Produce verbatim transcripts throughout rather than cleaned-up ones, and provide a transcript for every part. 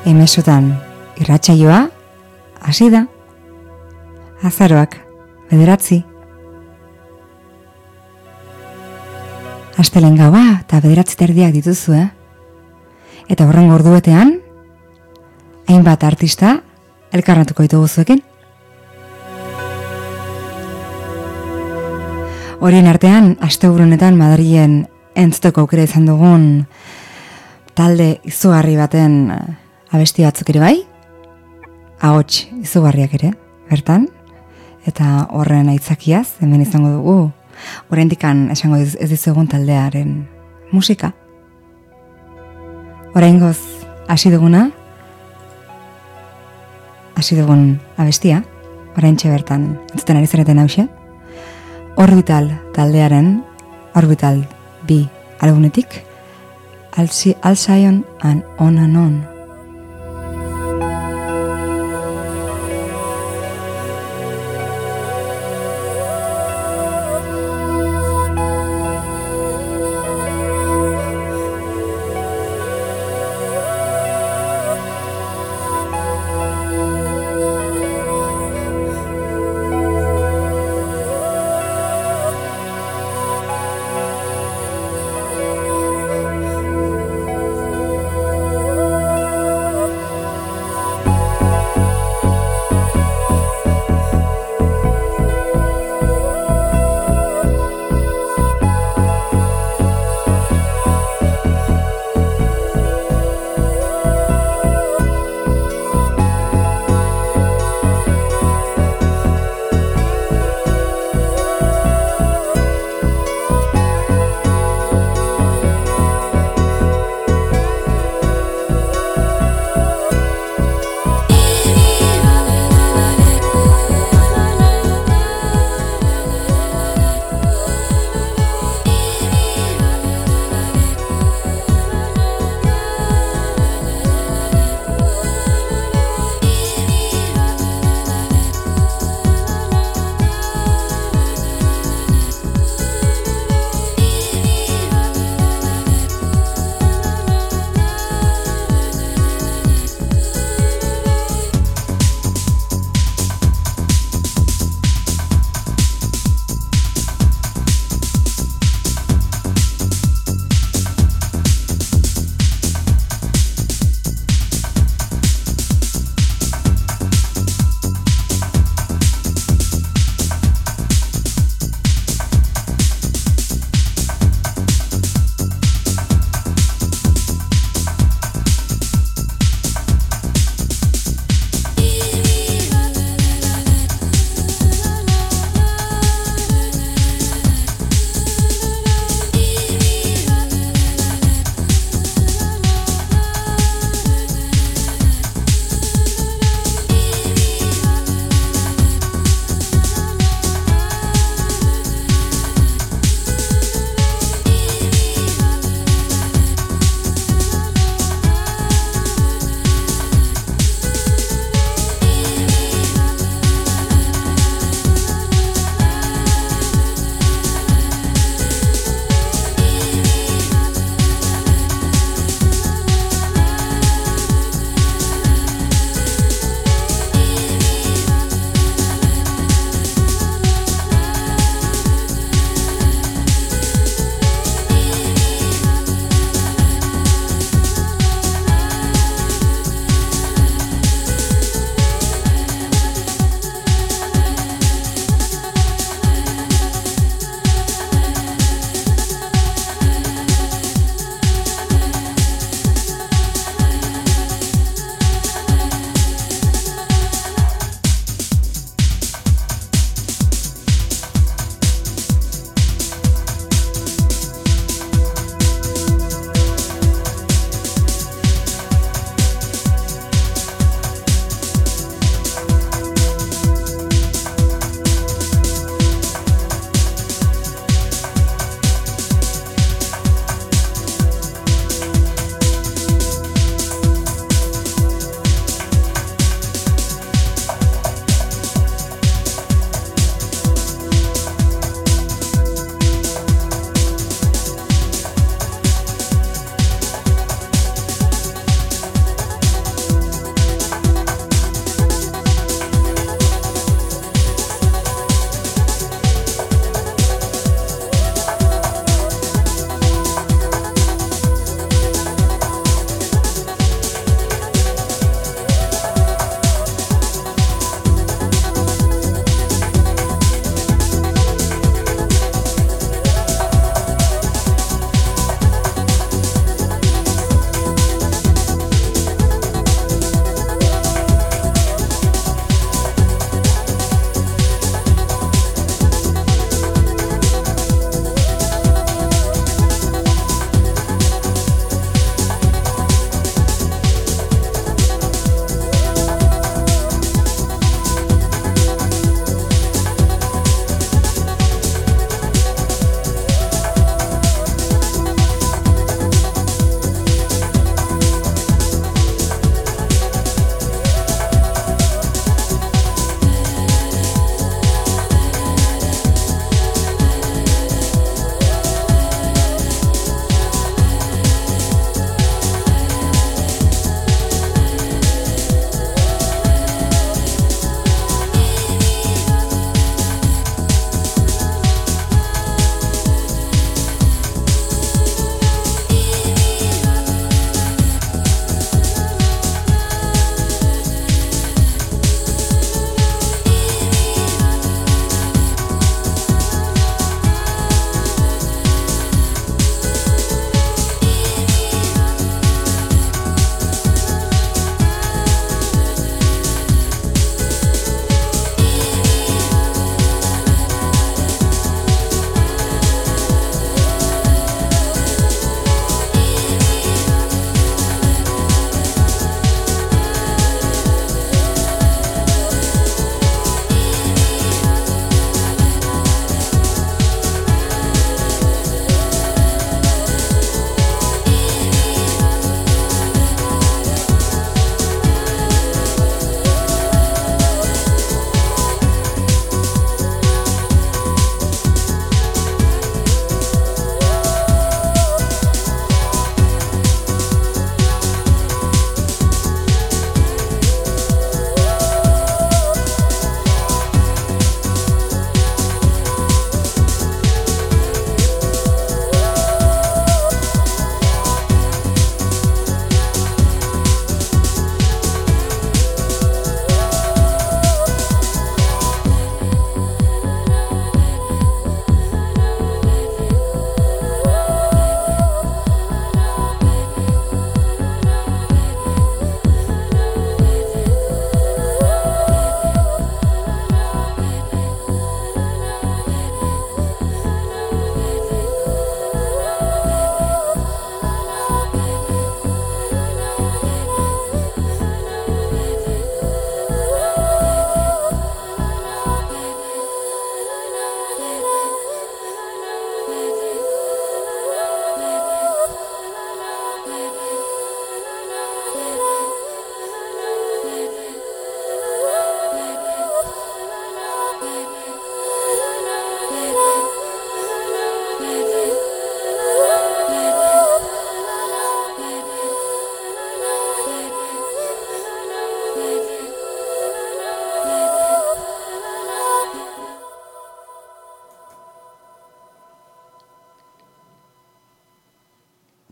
Emesotan irratsaioa hasi da. Azaroak bederatzi. Astelen gaua eta bederatzi terdiak dituzu, eh? Eta horren orduetean, hainbat artista elkarnatuko ditugu zuekin. Horien artean, asteburunetan Madrilen entzuteko aukera izan dugun talde izugarri baten abesti batzuk ere bai, ahots izugarriak ere, bertan, eta horren aitzakiaz, hemen izango dugu, oraindikan esango ez dizuegun taldearen musika. Oraingoz hasi duguna, hasi dugun abestia, oraintxe bertan entzuten ari zareten hauxe, Orbital taldearen, Orbital bi albunetik, Alcyon and On and On.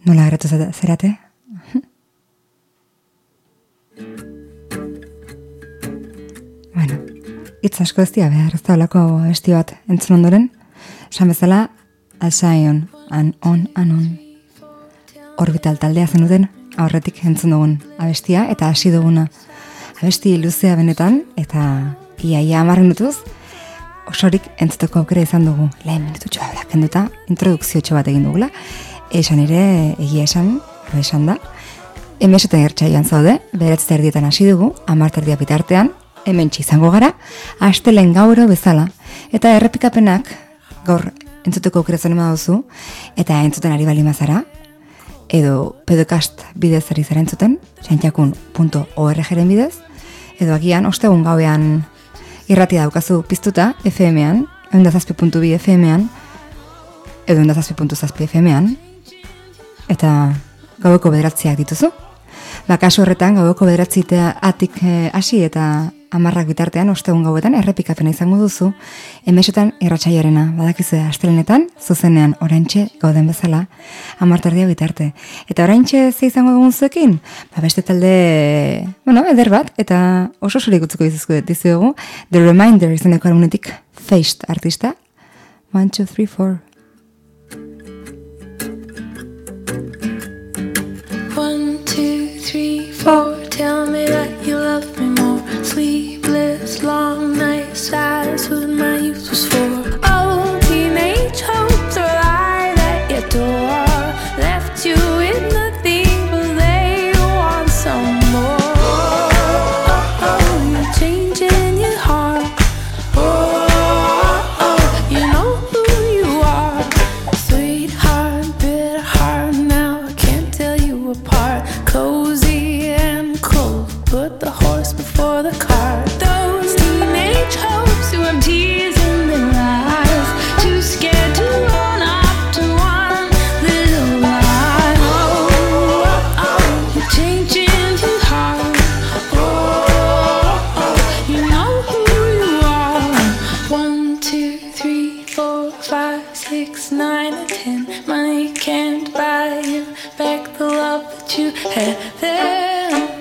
Nola geratu zerate? Bueno, hitz asko ez dira behar, ez da olako abesti bat entzun ondoren. Esan bezala, Alcyon, and on and on. Orbital taldea zenuten, aurretik entzun dugun abestia, eta hasi duguna. Abesti luzea benetan, eta iaia amarren dutuz, osorik entzuteko aukera izan dugu. Lehen minututxoa berak kenduta, introdukziotxo bat egin dugula. Esan ere, egia esan, esan da. Emesoten gertxaioan zaude, beratz terdietan hasi dugu, amarterdia bitartean, hemen izango gara, astelen gauro bezala. Eta errepikapenak, gaur entzuteko aukera zen ema duzu, eta entzuten ari bali mazara, edo pedokast bidez ari zara entzuten, xantxakun punto org-ren bidez, edo agian, ostegun gauean irratia daukazu piztuta, F M-an, eundazazpi puntu bi F M-an, edo eundazazpi puntu zazpi F M-an, eta gaueko bederatziak dituzu. Ba, kasu horretan, gaueko bederatzitea atik hasi eh, eta amarrak bitartean, ostegun gauetan, errepikapena izango duzu, emesotan irratsaioarena, badakizue astelenetan, zuzenean, oraintxe gauden bezala, amartardia bitarte. Eta oraintxe ze izango dugun zuekin? Ba, beste talde, bueno, eder bat, eta oso sorik utzuko dizuzko dizuegu, The Reminder izeneko argunetik Feist artista, one, two, three, four. One, two, three, four, tell me that you love me more. Sleepless, long nights, that's what my youth was for. Oh, teenage hopes are alive at your door. Left you with nothing, but they want some more. Oh, oh, you're changing your heart. Oh, oh, you know who you are. Sweetheart, bitter heart, now I can't tell you apart. Cozy and cold, put the horse before the cart. Those teenage hopes who have tears in their eyes, too scared to run up to one little lie. Oh, oh, oh, you're changing your heart. Oh, oh, you know who you are. One, two, three, four, five, six, nine, and ten. Money can't buy you back the love that you had then.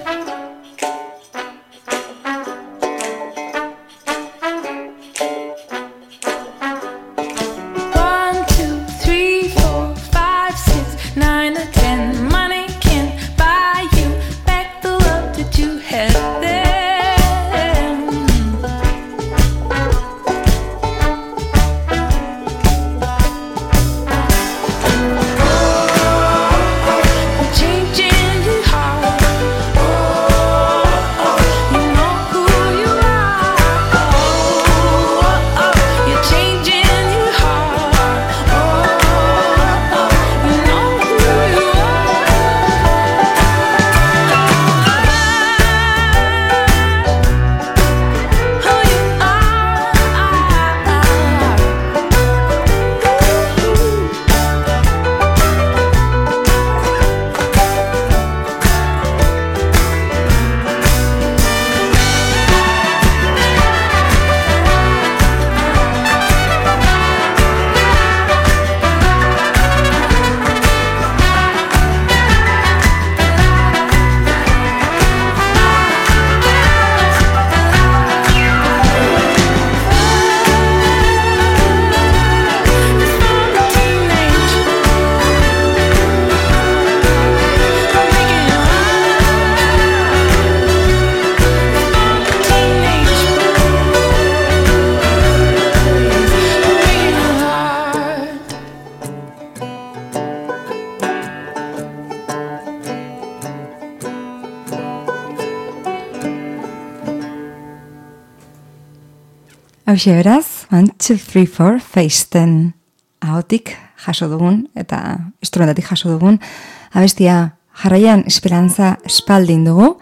Hauxe beraz, one, two, three, four, Feisten ahotik jaso dugun, eta instrumentatik jaso dugun, abestia jarraian Esperantza Spalding dugu,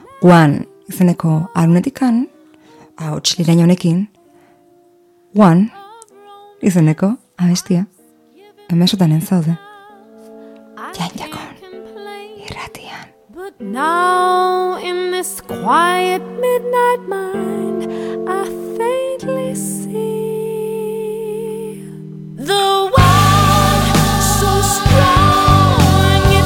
One izeneko arunetikan, ahots lirain honekin, One izeneko abestia, emesotan entzaude, jantzakon, irratian. But now in this quiet midnight mind, I faintly see the one so strong, and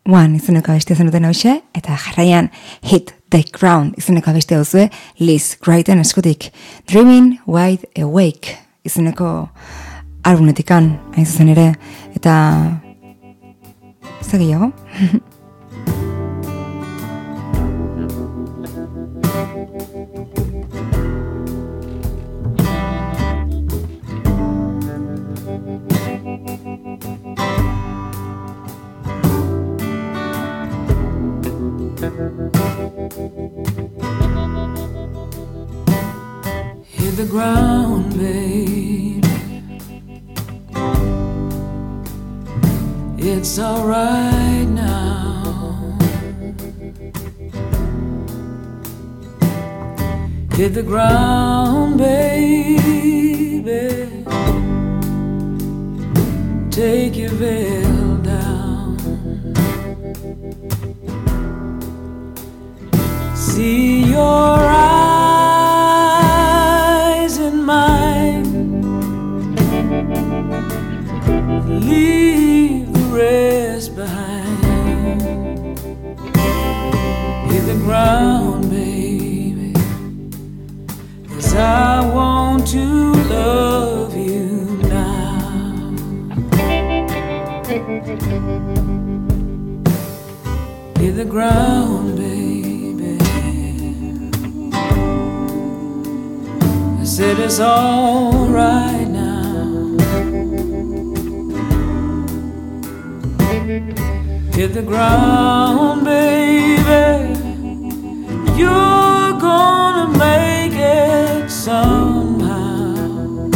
One izeneko abestia zenuten hause, eta jarraian Hit the Ground izeneko abestia duzue Liz Wrighten eskutik. Dreaming Wide Awake izeneko albumetikan, hain zuzen ere, eta zagiago. Hit the ground, babe. It's all right now. Hit the ground, baby. Take your veil down. See your eyes in mine. Leave the rest behind. Hit the ground, baby, 'cause I want to love you now. Hit the ground, baby. I said it's all right now. Hit the ground, baby. You're gonna make it somehow.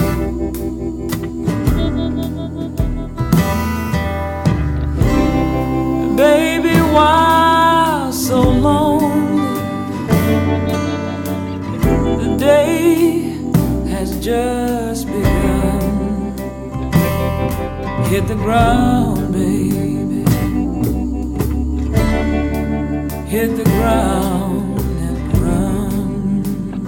Baby, why so long? The day has just begun. Hit the ground, baby. Hit the ground and run.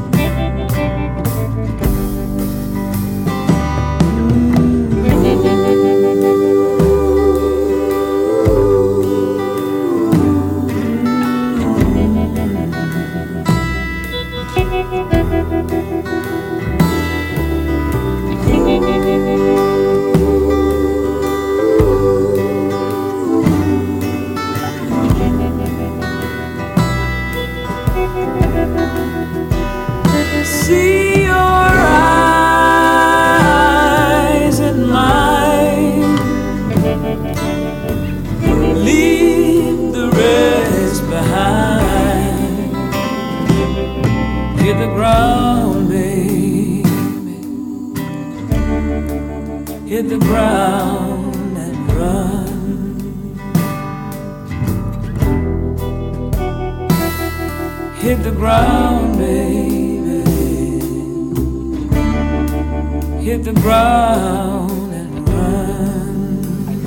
See your eyes in mine. Leave the rest behind. Hit the ground, baby. Hit the ground and run. Hit the ground, baby. Hit the ground and run.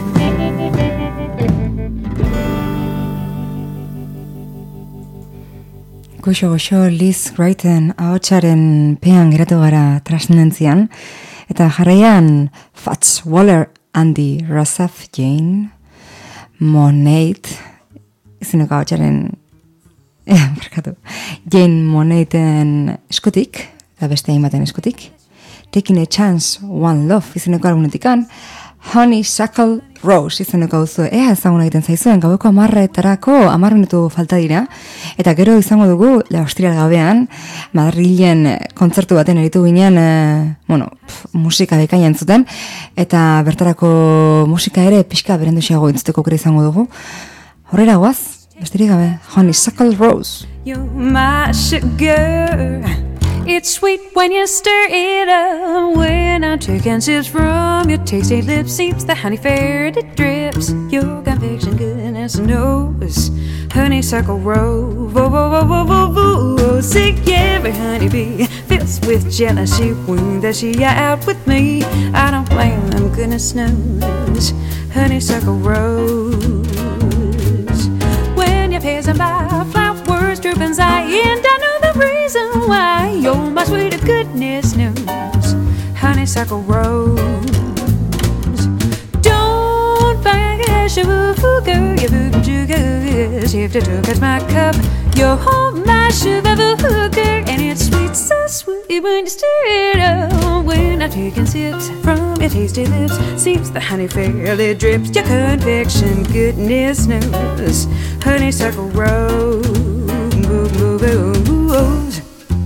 Goxo-goxo Liz Wrighten ahotsaren pean geratu gara trascendentzian, eta jarraian Fats Waller, Andy Rasaf, Jane Monet izeneko ahotsaren eh, markatu Jane Moneten eskutik, da beste hainbaten eskutik, Taking a Chance, One Love izeneko albumetikan, Honeysuckle Rose izeneko duzu, ea ezagun egiten zaizuen, gaueko amarretarako amar minutu falta dira, eta gero izango dugu, Austrial gabean, Madrilen kontzertu baten eritu ginen, e, bueno, pf, musika bekaina entzuten, eta bertarako musika ere pixka berendusiago entzuteko kere izango dugu. Horrela guaz, besterik gabe, Honeysuckle Rose. You're my sugar. It's sweet when you stir it up. When I'm taking sips from your tasty lips, seeps the honey fair that drips. Your conviction goodness knows. Honeysuckle rose, vo vo vo vo vo vo. Sick every honeybee fills with jealousy. Wound that she out with me. I don't blame them, goodness knows. Honeysuckle rose. When you're passing by, flowers drooping sight, and I know the reason why. You're my sweet goodness knows. Honeysuckle rose. Don't sugar, you boob sugar. If you took at my cup, you're my sugar, and it's sweet, so sweet when you stir it up. When I take and sips from your tasty lips, seems the honey fairly drips. Your confection, goodness knows, honeysuckle rose, boo boo boo rose.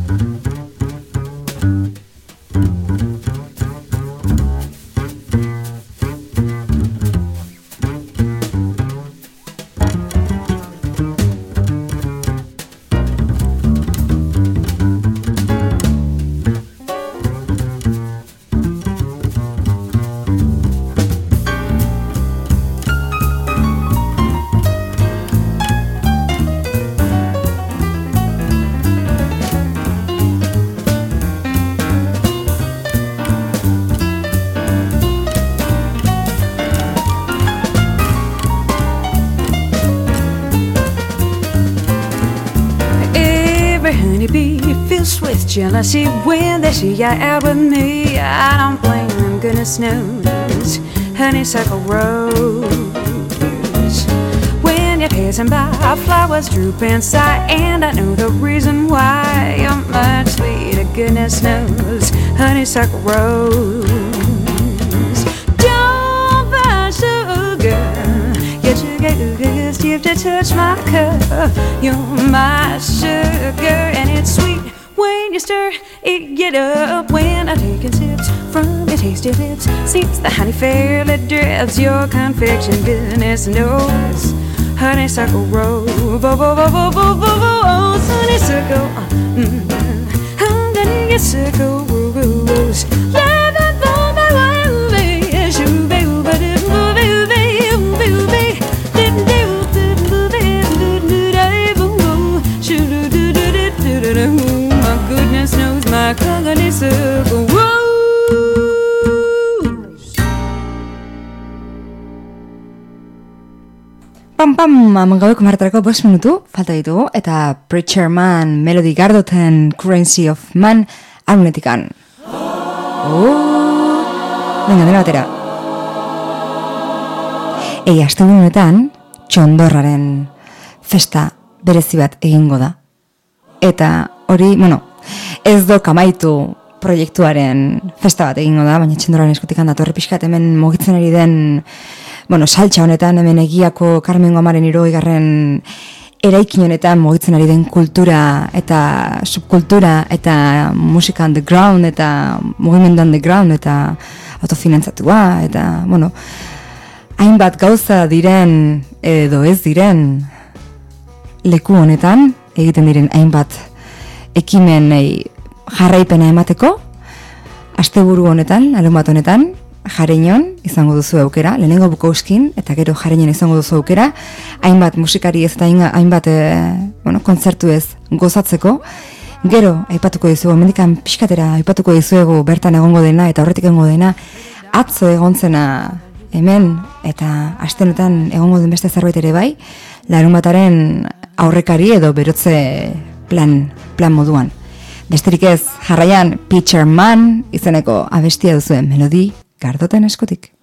With jealousy when they see you out with me, I don't blame them, goodness knows, honeysuckle rose. When you're passing by, flowers droop inside, and I know the reason why. You're much sweeter, goodness knows, honeysuckle rose. Don't buy sugar, your sugar stiff to touch my cup. You're my sugar, and it's sweet when you stir it, get up. When I take and sips from your tasty lips, seeps the honey fairly drips. Your confection, goodness knows, honeysuckle rose, honeysuckle, honeysuckle rose. Let that blow my way, shoo baby, baby, baby, baby. Goodness knows my honeysuckle rose. Pam pam, amangaueko martarako bost minutu falta ditugu, eta Preacher Man, Melody Gardoten, Currency of Man, alunetikan. Oh, venga, dena batera. Ei, aste honetan, txondorraren festa berezi bat egingo da. Eta hori, bueno, ez do kamaitu proiektuaren festa bat egingo da, baina txendorraren eskutik handatorre pixkat hemen mugitzen ari den, bueno, saltxa honetan, hemen Egiako Carmen Gomaren irogeigarren eraikin honetan mugitzen ari den kultura eta subkultura eta musika underground eta mugimendu underground eta autofinantzatua eta, bueno, hainbat gauza diren edo ez diren leku honetan egiten diren hainbat ekimenei jarraipena emateko, asteburu honetan, larunbat honetan, Jareinon izango duzu aukera, lehenengo Bukouskin eta gero Jareinon izango duzu aukera, hainbat musikari ez eta hainbat e, bueno, kontzertu ez gozatzeko. Gero aipatuko dizuegu, mendikan pixkatera aipatuko dizuegu bertan egongo dena eta horretik egongo dena, atzo egontzena hemen eta astenetan egongo den beste zerbait ere bai, larunbataren aurrekari edo berotze plan, plan moduan. Besterik ez, jarraian Preacher Man izeneko abestia duzuen Melody Gardoten eskutik.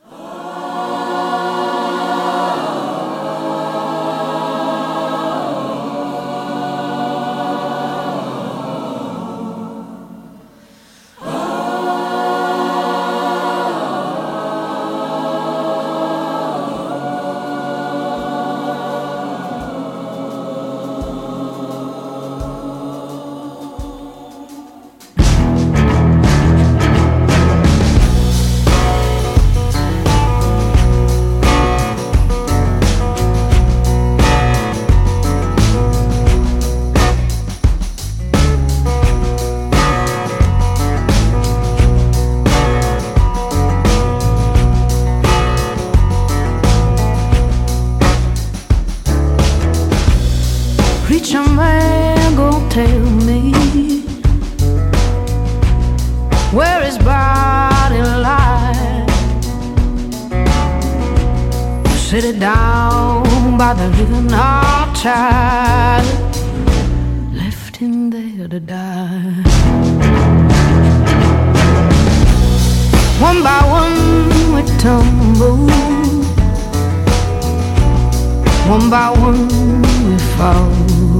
one by one we fall.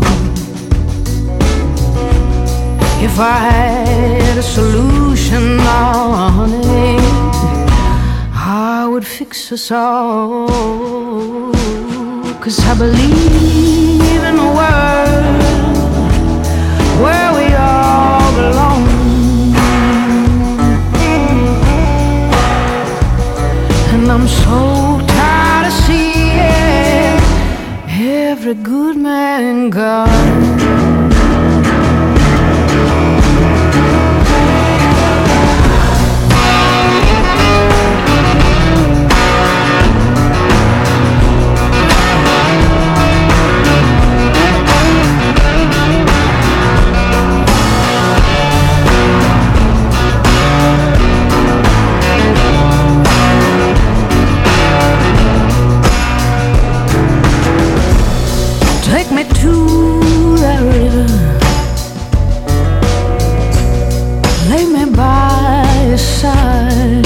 If I had a solution, oh, honey, I would fix us all. 'Cause I believe in a world where we all belong. And I'm so tired of seeing every good man gone. Take me to that river, lay me by your side,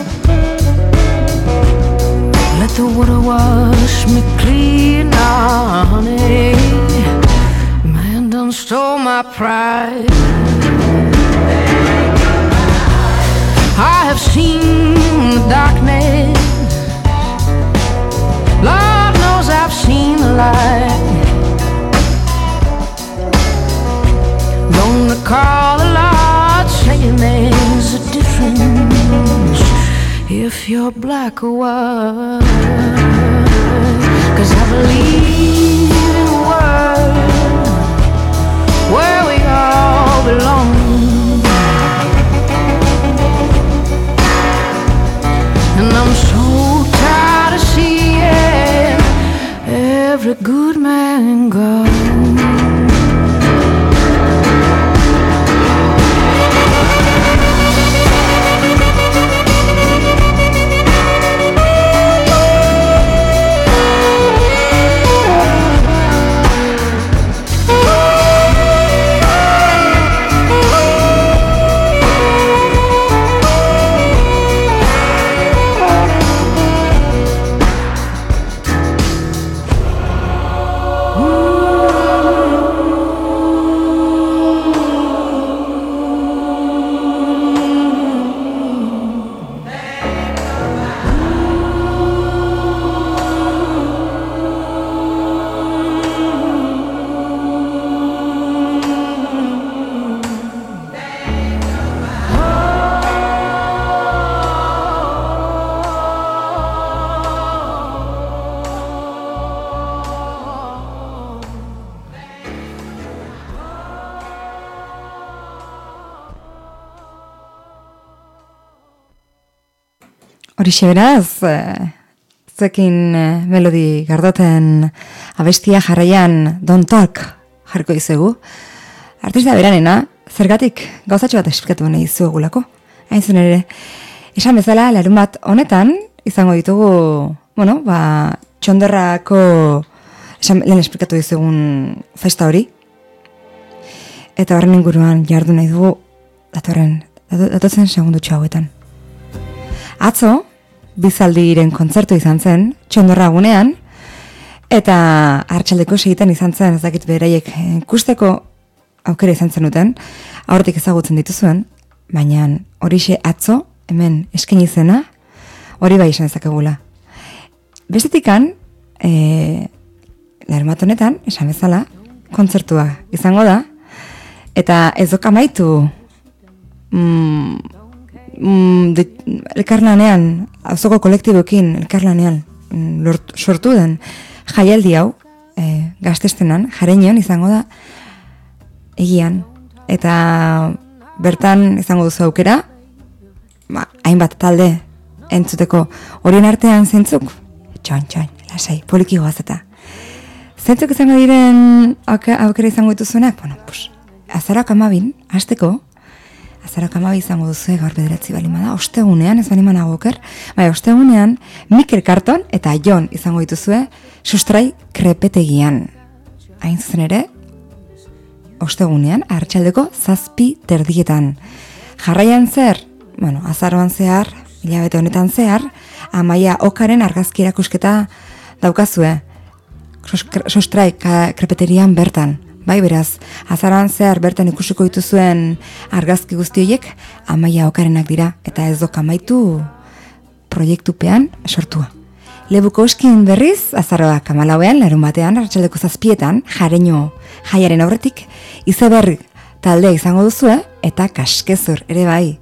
let the water wash me clean, oh, honey. Man done stole my pride. I have seen the darkness, Lord knows I've seen the light. Gonna call the Lord, saying there's a difference if you're black or white. 'Cause I believe in a world where we all belong. And I'm so tired of seeing every good man gone. Horixe beraz, zekin melodi gardoten abestia jarraian Don't Talk jarko izegu. Artista beranena, zergatik gauzatxo bat esplikatu nahi izuegulako. Hain zen ere, esan bezala, larun bat honetan, izango ditugu, bueno, ba, txondorrako, esan lehen esplikatu dizugun festa hori. Eta horren inguruan jardu nahi dugu, datorren, datotzen segundutxo hauetan. Atzo, bizaldiren kontzertu izan zen, txondorra gunean, eta hartxaldeko segiten izan zen, ez dakit beraiek ikusteko aukera izan zenuten, aurretik ezagutzen dituzuen, baina horixe atzo, hemen eskaini izena, hori bai esan ezakegula. Bestetikan, e, larunbat honetan, esan bezala, kontzertua izango da, eta ez dok amaitu, mm, Mm, de, elkarlanean, auzoko kolektiboekin elkarlanean lort, sortu den jaialdi hau e, gaztestenan, Jareñon izango da egian, eta bertan izango duzu aukera, ba, hainbat talde entzuteko, horien artean zentzuk, txoin, txoin, lasai, poliki goaz eta zentzuk izango diren aukera izango dituzuenak, bueno, pues, azaroak amabin, hasteko, Azaroak amabi izango duzu gaur bederatzi balimada, ostegunean, ez balimana goker, bai, ostegunean, Mikel Karton eta Jon izango dituzue sustrai krepetegian. Hain zuzen ere, ostegunean, arratsaldeko zazpi terdietan. Jarraian zer, bueno, azaroan zehar, hilabete honetan zehar, Amaia Okaren argazki erakusketa daukazue. sostrai krepeterian bertan. Bai, beraz, azaran zehar bertan ikusiko dituzuen argazki guzti horiek Amaia Okarenak dira, eta ez dok amaitu proiektupean sortua. Lebukoskin berriz, azaroak amalauean, larun batean, arratsaldeko zazpietan, jareño jaiaren aurretik, izeberri taldea izango duzue, eta kaskezur ere bai.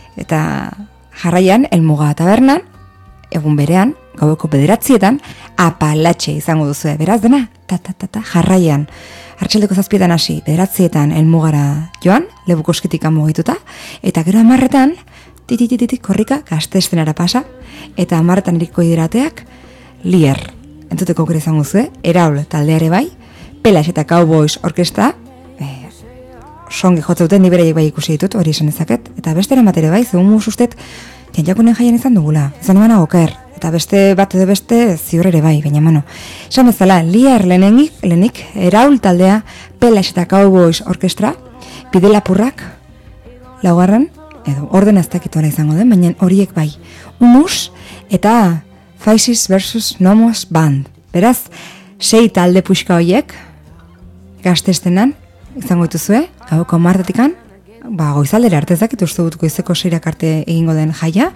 Eta jarraian, Elmuga tabernan, egun berean, gaueko bederatzietan, apalatxe izango duzue. Beraz dena, ta, ta, ta, ta, jarraian. Arratxaldeko zazpietan hasi, bederatzietan Elmugara joan, Lebukoskitik amugituta, eta gero amarretan, tititititik korrika, Gazteestenara pasa, eta amarretan eriko iderateak, Lier. Entzuteko aukera izango zuen, Eraul taldeare bai, Pelas eta Cowboys orkestra, eh, songi jotzeuten nibereiek bai ikusi ditut, hori esan ezaket, eta bestera matere bai, zegoen mus ustet, Janjakunen jaian izan dugula, izan emana oker, eta beste bat edo beste ziur ere bai, baina mano. Esan bezala, Lier lehenik, lehenik, Eraul taldea, Pelas eta Cowboys orkestra, Bidelapurrak, laugarren, edo orden aztakituara izango den, baina horiek bai, Humus eta Faces versus Nomos Band. Beraz, sei talde puxka horiek, Gazteestenan, izango dituzue, gauko martetikan, ba, goizaldera arte ezakit uste dutuko izeko seirak arte egingo den jaia,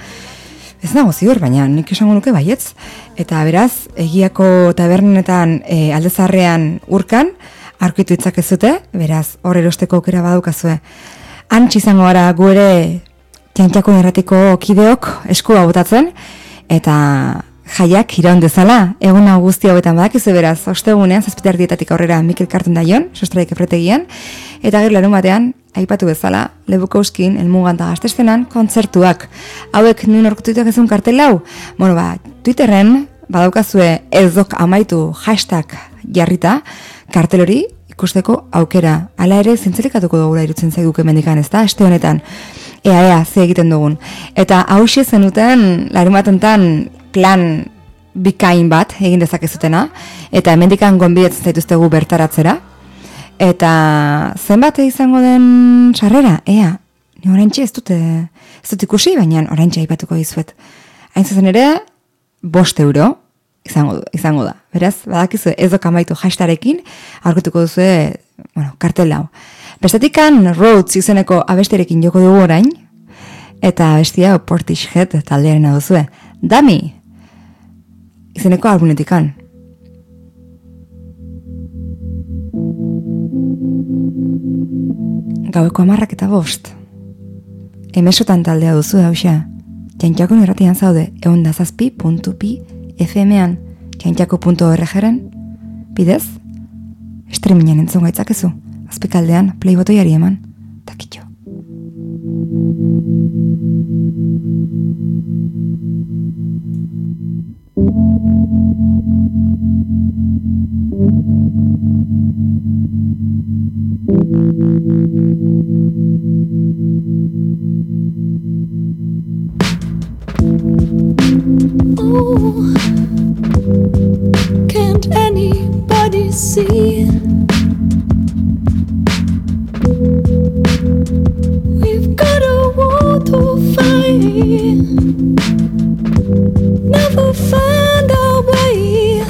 ez nago ziur, baina nik esango nuke baietz. Eta beraz, egiako tabernetan e, aldezarrean urkan, aurkitu itzakezute, beraz, hor erosteko aukera badukazue. Antx izango gara gu ere Jantxakun erratiko kideok eskua botatzen, eta jaiak iraun dezala, egun hau guzti hauetan badakizu beraz, ostegunean, zazpiterdietatik aurrera Mikel Kartun daion, sostraik efretegian, eta gero larun batean, aipatu bezala, Lebukouskin, Elmugan eta Gazteestenan, kontzertuak. Hauek nuen orkutuituak ezun kartel hau? Bueno, ba, Twitterren, badaukazue ez dok amaitu hashtag jarrita, kartel hori ikusteko aukera. Hala ere, zintzelikatuko dugula irutzen zaiguke mendikan, ez da, este honetan. Ea, ea, ze egiten dugun. Eta hauxe zenuten, larun batentan, plan bikain bat egin dezakezutena, eta hemendikan gonbidatzen zaituztegu bertaratzera, eta zenbat izango den sarrera, ea, ni oraintxe ez dute, ez dut ikusi, baina oraintxe aipatuko dizuet. Hain zuzen ere, bost euro izango, izango da. Beraz, badakizu ez dok amaitu hashtarekin, aurkituko duzu, bueno, kartel hau. Bestetikan, Rhodes izeneko abesterekin joko dugu orain, eta abestia Portishead taldearen duzue. Dami, izeneko albumetikan. Gaueko amarrak eta bost. Emesotan taldea duzu hausia. Jantxakun irratian zaude, eundazazpi puntu pi F M-an, jantxako puntu org-ren, bidez, streamingen entzun gaitzakezu, azpikaldean playbotoiari eman, takitxo. Oh, can't anybody see? We've got a war to fight. Never find our way,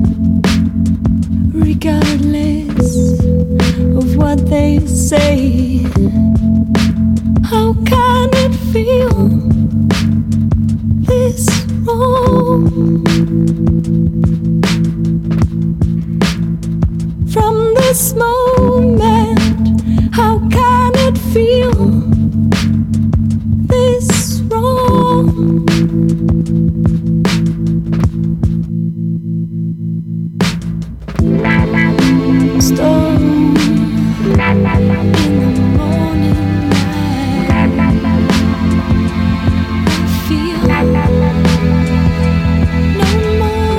regardless of what they say. How can it feel this wrong? From this moment, how can it feel this wrong? Storm in the morning light, I feel no more.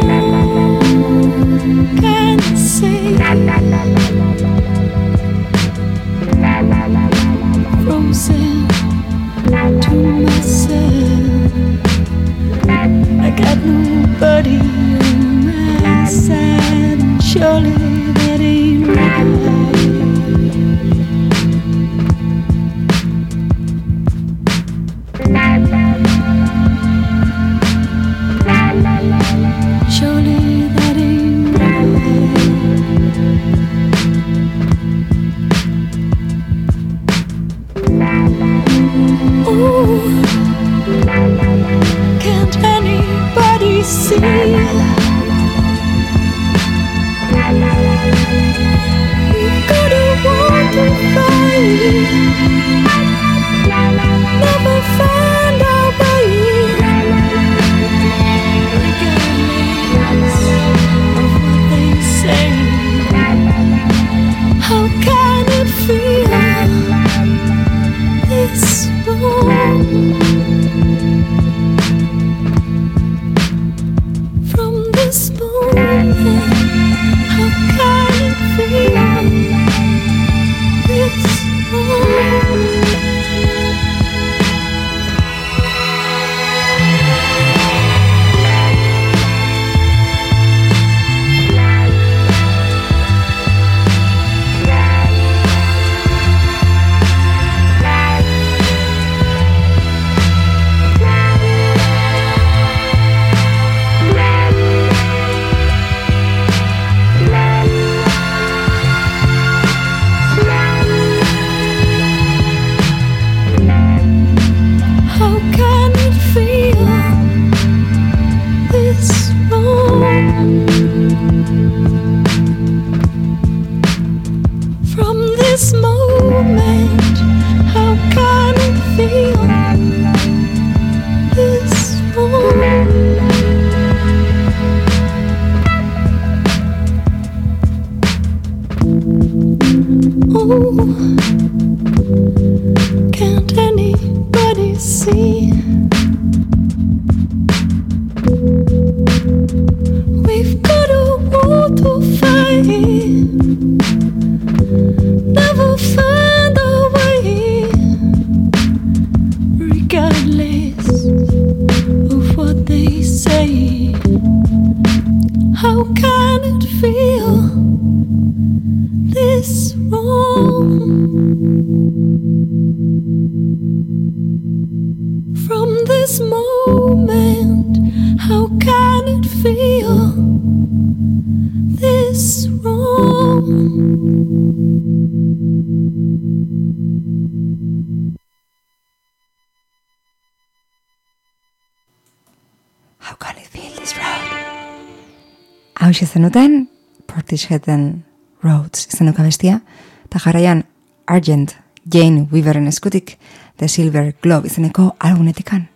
Hau zenuten, Portisheaden Roads izenuka bestia, eta jarraian Argent Jane Weaveren eskutik The Silver Globe izeneko albumetikan.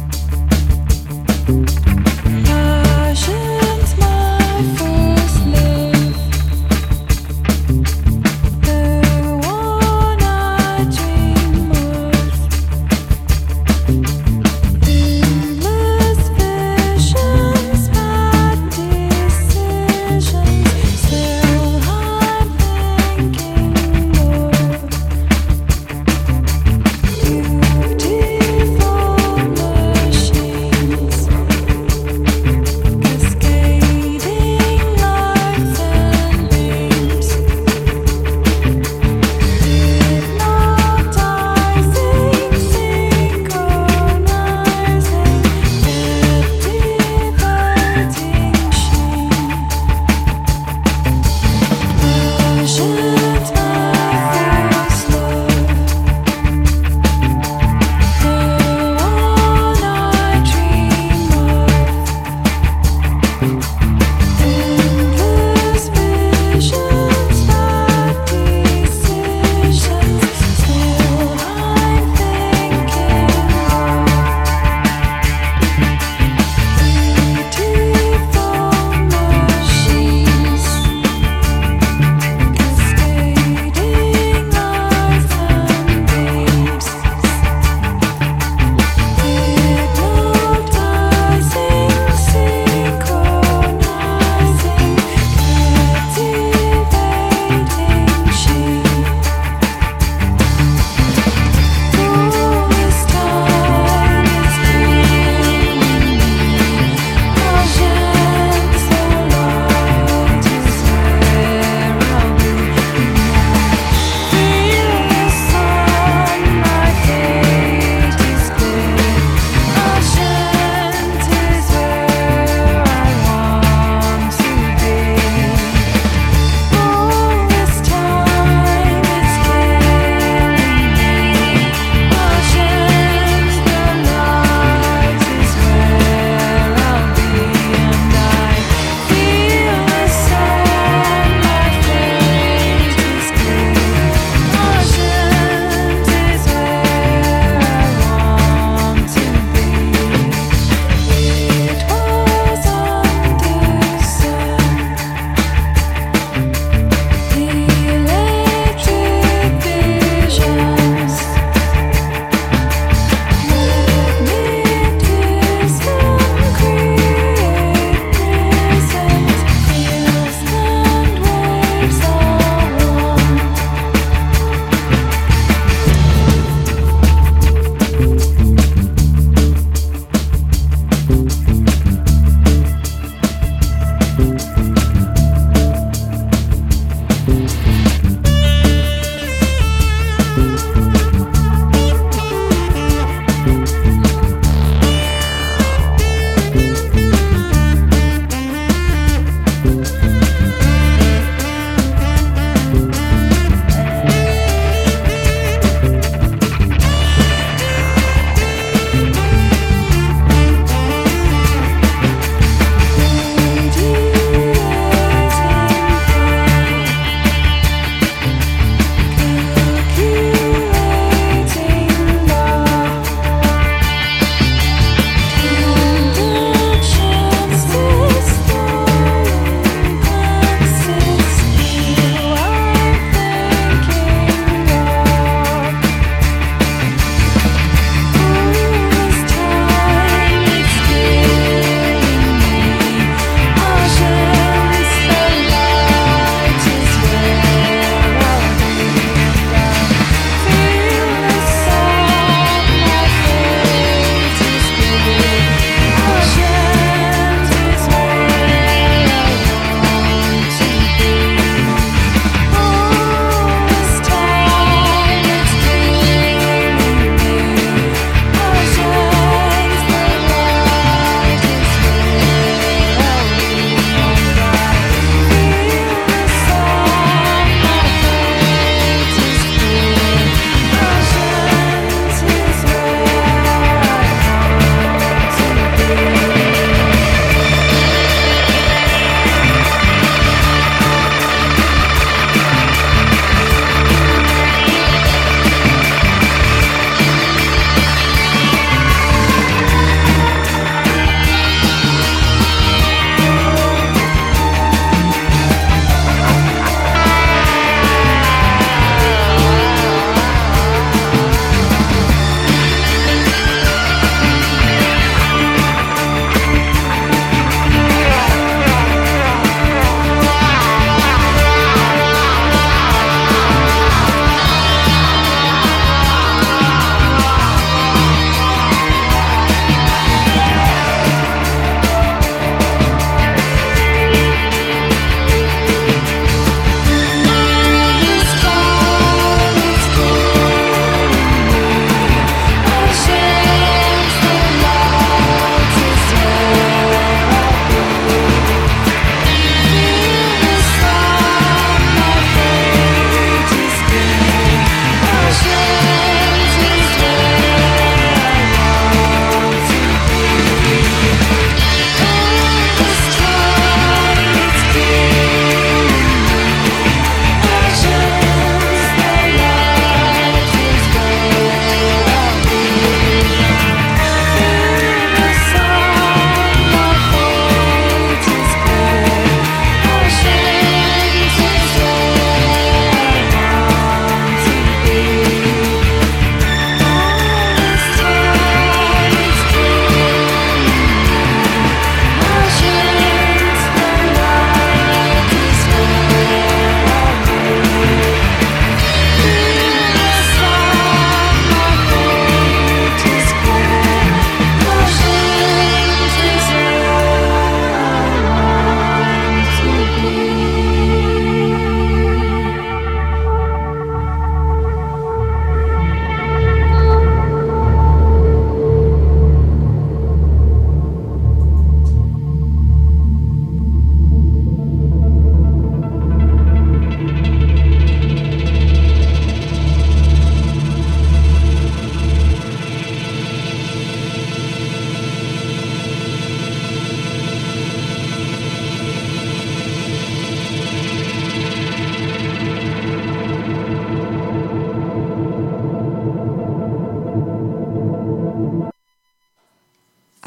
Passion's my first love.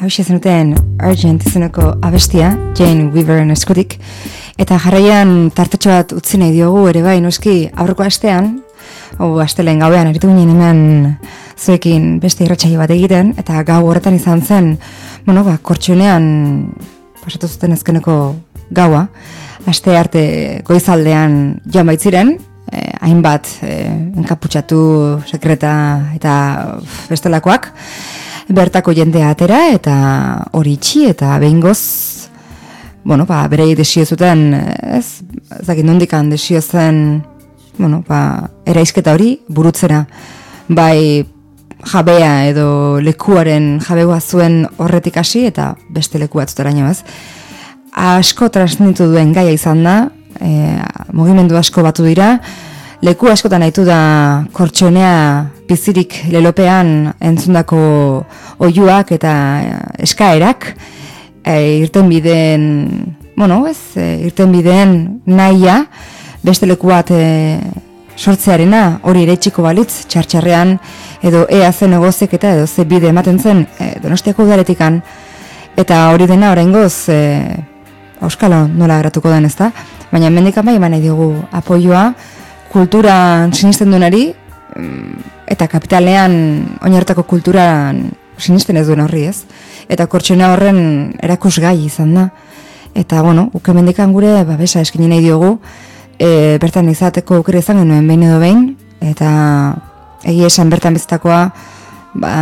hau zenuten Argent izeneko abestia, Jane Weaveren eskutik, eta jarraian tartetxo bat utzi nahi diogu ere bai, noski aurreko astean, o astelen gauean aritu ginen hemen zuekin beste irratsaio bat egiten, eta gau horretan izan zen, bueno, ba, Kortxunean pasatu zuten azkeneko gaua, aste arte goizaldean joan baitziren, eh, hainbat eh, enkaputxatu, sekreta eta bestelakoak, bertako jendea atera eta hori itxi eta behingoz, bueno, ba, berei desio zuten, ez, ezakit nondikan desio zen, bueno, ba, eraizketa hori burutzera, bai jabea edo lekuaren jabegoa zuen horretik hasi eta beste leku batzutaraino, ez. Asko transmititu duen gaia izan da, e, mugimendu asko batu dira, leku askotan haitu da Kortxonea bizirik lelopean entzundako oihuak eta eskaerak, e, irten bideen, bueno, ez, e, irten bideen nahia, beste leku bat e, sortzearena, hori ere txiko balitz, txartxarrean, edo ea zen negozek eta edo ze bide ematen zen e, Donostiako udaletikan, eta hori dena oraingoz e, auskalo nola geratuko den, ezta? Baina hemendikan bai eman nahi digu apoioa kulturan sinisten duenari eta kapitalean oinartako kulturan sinisten ez duen horri, ez? Eta Kortxonea horren erakusgai izan da. Eta, bueno, uke hemendikan gure babesa eskaini nahi diogu, e, bertan izateko aukera izan genuen behin edo behin, eta egia esan bertan bizitakoa, ba,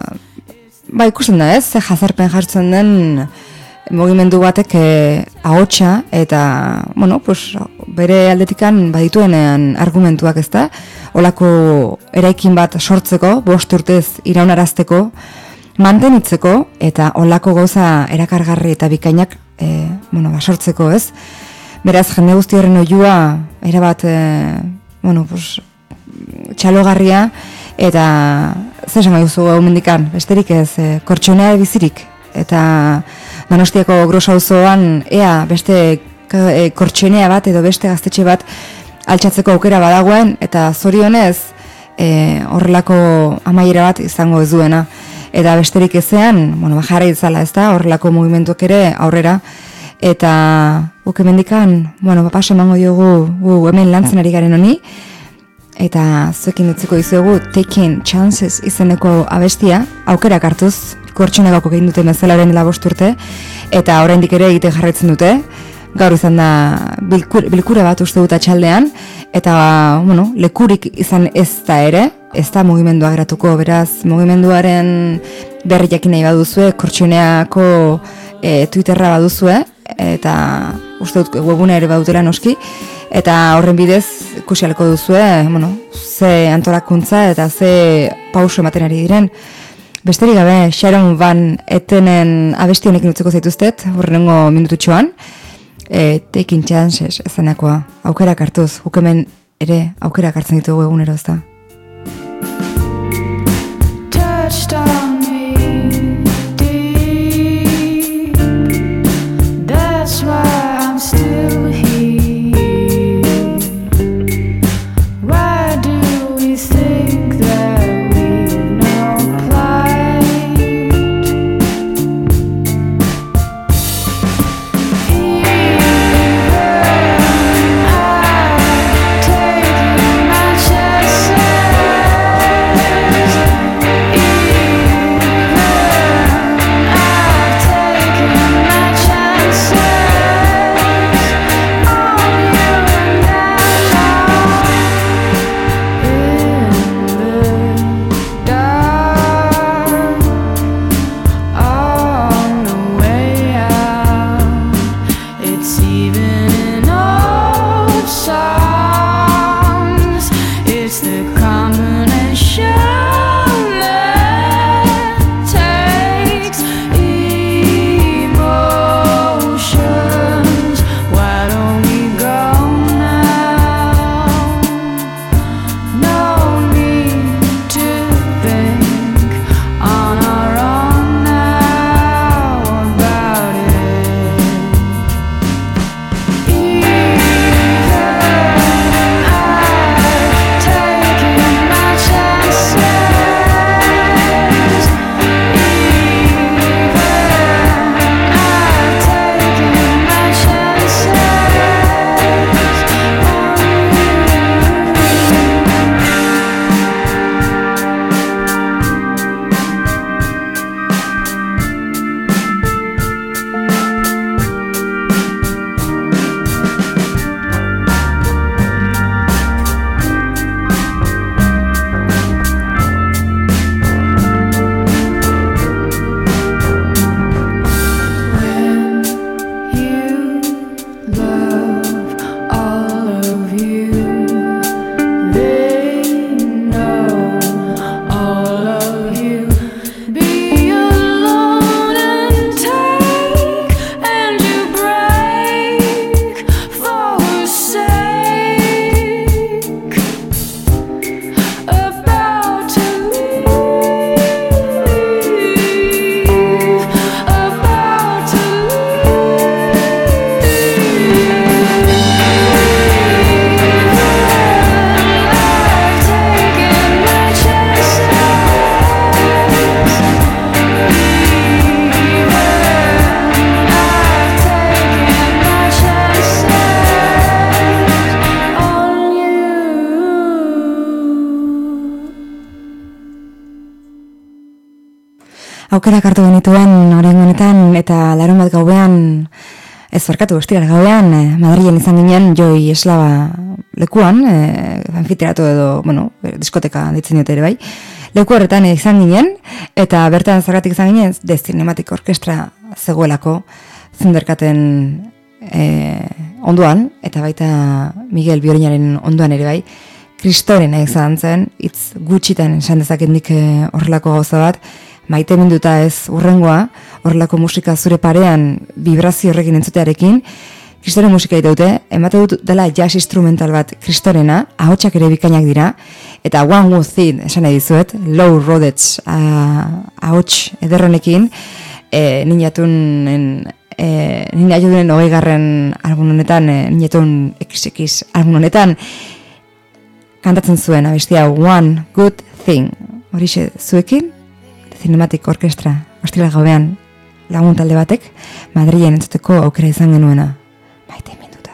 ba ikusten da, ez? Ze jazarpen jartzen den mugimendu batek e, ahotsa eta, bueno, pues, bere aldetikan badituenean argumentuak, ez da? Olako eraikin bat sortzeko, bost urtez iraunarazteko, mantenitzeko eta olako gauza erakargarri eta bikainak e, bueno, ba, sortzeko, ez? Beraz, jende guzti horren oiua erabat, e, bueno, pues, txalogarria eta zer esan gaiuzu hau mendikan, besterik ez, e, Kortxonea bizirik eta Donostiako Gros auzoan ea beste e, Kortxonea bat edo beste gaztetxe bat altxatzeko aukera badagoen eta zorionez e, horrelako amaiera bat izango ez duena. Eta besterik ezean, bueno, jarra itzala, ez da, horrelako mugimenduak ere aurrera, eta uke mendikan, bueno, paso emango diogu gu hemen lantzen ari garen honi, eta zuekin utziko dizuegu Taking Chances izeneko abestia, aukerak hartuz, Kortxonegako egin duten bezalaren dela bost urte, eta oraindik ere egiten jarraitzen dute, gaur izan da bilkura, bilkura bat uste dut atxaldean, eta, bueno, lekurik izan ez da ere, ez da mugimendua geratuko, beraz, mugimenduaren berri jakin nahi baduzue, Kortxoneako e, Twitterra baduzue, eta uste dut webuna ere badutela noski, eta horren bidez ikusi ahalko duzue, bueno, ze antolakuntza eta ze pauso ematen ari diren. Besterik gabe, Sharon Van Ettenen abesti honekin utziko zaituztet, horrengo minututxoan, e, Taking Chances ezanekoa, aukerak hartuz, hukemen ere aukerak hartzen ditugu egunero, ez da. Touched on me deep, that's why I'm still here. Why do we think that we've no plight? Even I've taken my chances. aukerak hartu genituen orain honetan eta larun bat gauean, ez barkatu, ostiral gauean, eh, Madrilen izan ginen Joi Eslaba lekuan, eh, anfiteatro edo, bueno, diskoteka ditzen dute ere bai, leku horretan izan ginen, eta bertan zergatik izan ginen, The Cinematic Orchestra zegoelako zunderkaten eh, onduan, eta baita Miguel Biorinaren onduan ere bai, Kristorena izan zen, hitz gutxitan esan dezakendik eh, horrelako gauza bat, maite minduta ez urrengoa, horrelako musika zure parean vibrazio horrekin entzutearekin, Kristoren musika dute, emate dut dela jazz instrumental bat Kristorena, ahotsak ere bikainak dira, eta One Good Thing esan nahi dizuet, Low Rodets ahots ederronekin, e, ninatunen, e, ninatunen hogei garren album honetan, e, ninatun X X album honetan, kantatzen zuen abestia One Good Thing, horixe zuekin, Cinematic Orchestra, ostila gauean lagun talde batek, Madrilen entzuteko aukera izan genuena. Maite minduta.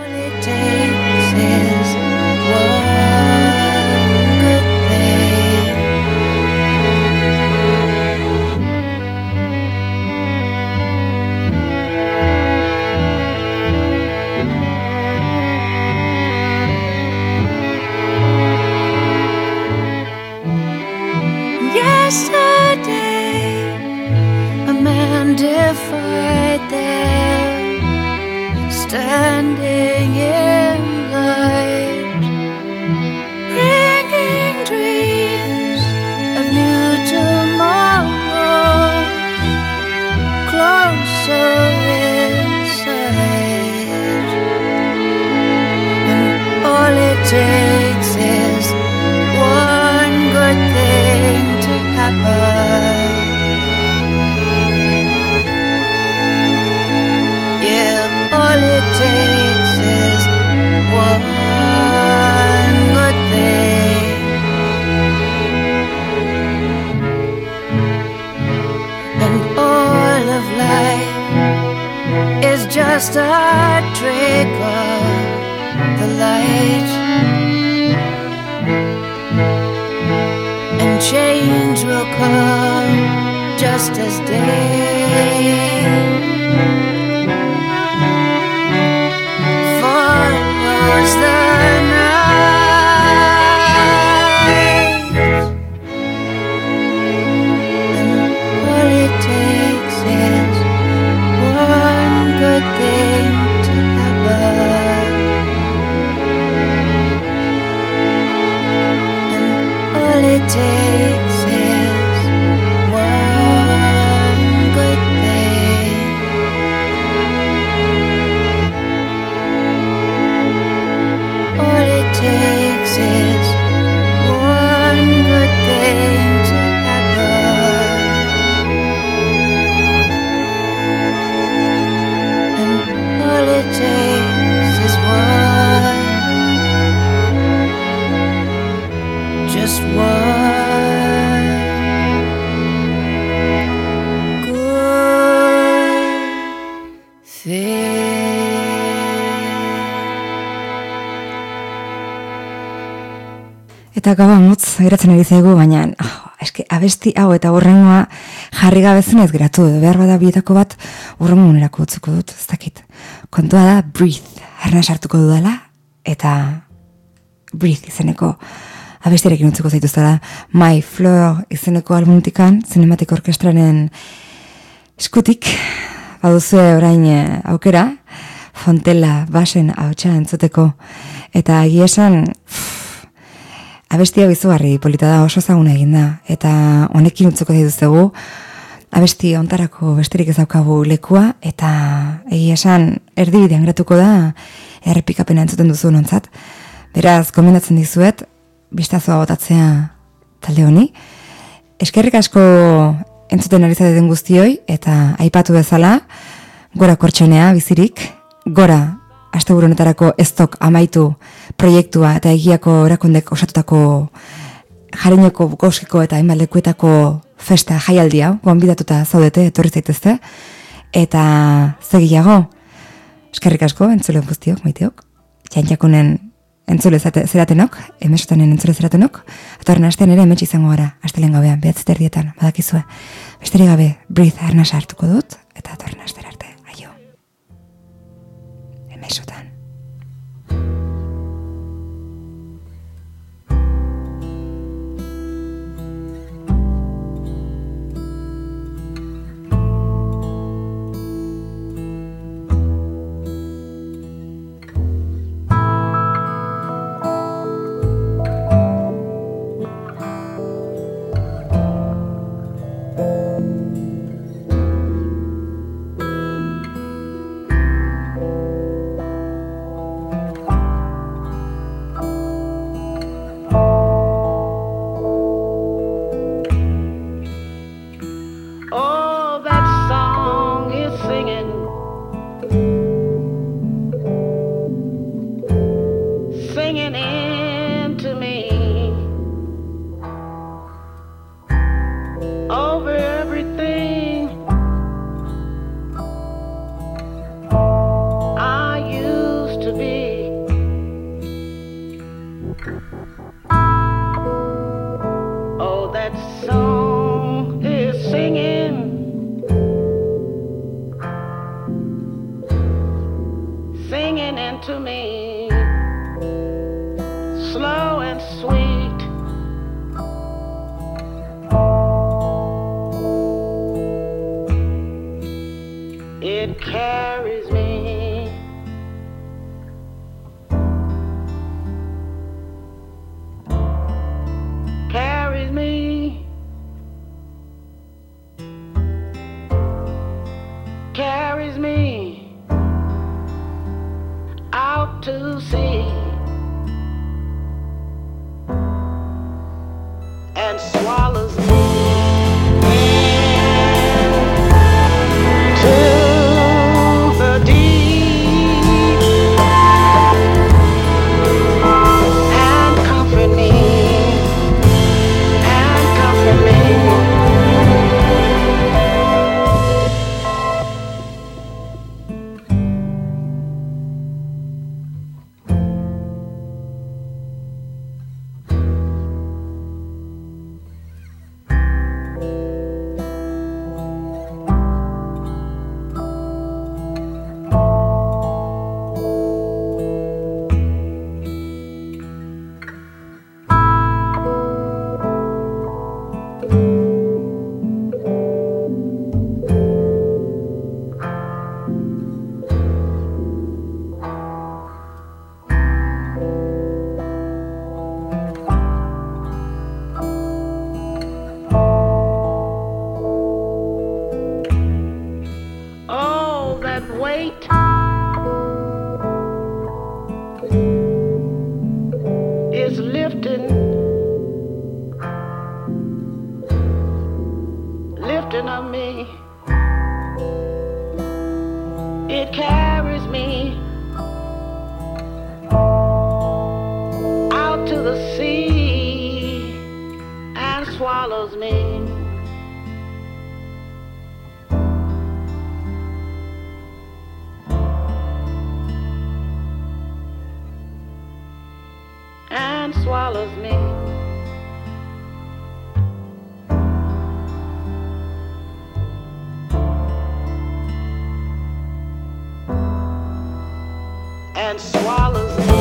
Defied there, standing in light, bringing dreams of new tomorrow closer inside, and all it takes is one good thing to happen. All it takes is one good thing, and all of life is just a trick of the light, and change will come just as day was the night, and all it takes is one good thing to happen, and all it takes is one good thing. All it takes is one good thing to happen, and all it takes is one, just one good thing. Eta gaua mutz, geratzen ari zaigu, baina oh, eske abesti hau eta urrengoa jarri gabezen ez geratu, behar bada bietako bat urrengo monerako utzuko dut, ez dakit. Kontua da, Breathe, herna sartuko dudala, eta Breathe izeneko abestiarekin utzuko zaituztela, My Floor izeneko albumutikan, Cinematic Orchestraren eskutik, baduzue orain aukera, Fontella basen hautsa entzuteko, eta agiesan, abestia bizugarri polita da, oso zaguna egin da, eta honekin utzuko zaituztegu, abesti ontarako besterik ez daukagu lekua, eta egia esan erdibidean geratuko da, errepikapena entzuten duzu nontzat. Beraz, gomendatzen dizuet, bistazoa botatzea talde honi. Eskerrik asko entzuten ari zaten guztioi, eta aipatu bezala, gora kortxonea bizirik, gora asteburu honetarako estok amaitu proiektua eta egiako erakundek osatutako jarineko bukoskiko eta hainbat lekuetako festa jaialdia, gonbidatuta zaudete, etorri zaitezte, eta zegiago, eskerrik asko, entzule guztiok, maiteok, Txantxakunen entzule zeratenok, emesotanen entzule zeratenok, atorren astean ere emetxe izango gara, astelen gauean, behatz terdietan, badakizue. Besterik gabe, breathe arnasa hartuko dut, eta atorren astera arte, aio. Emesotan. Swallows me. And swallows me.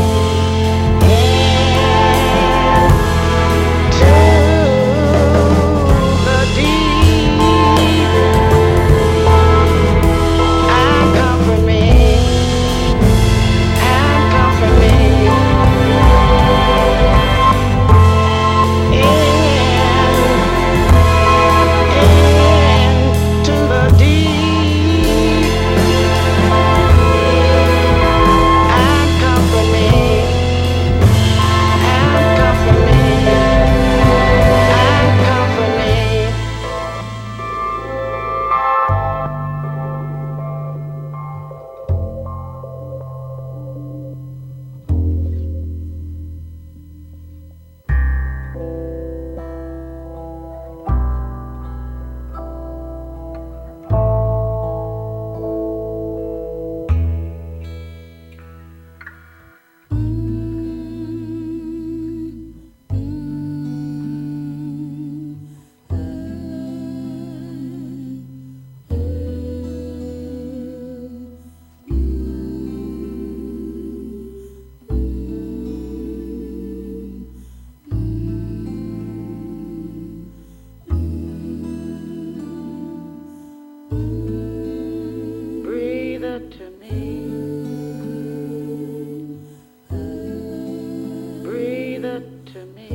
into me.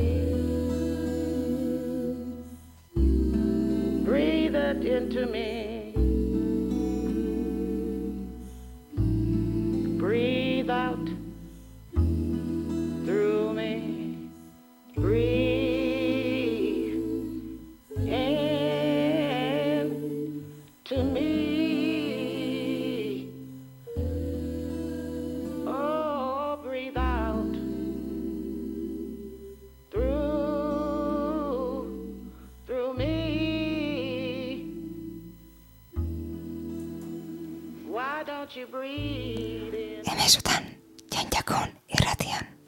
Breathe it into me. Breathe out through me. Breathe in to me. Oh, breathe out through through me. Why don't you breathe in? Emezutan, Jan Jakun irratian.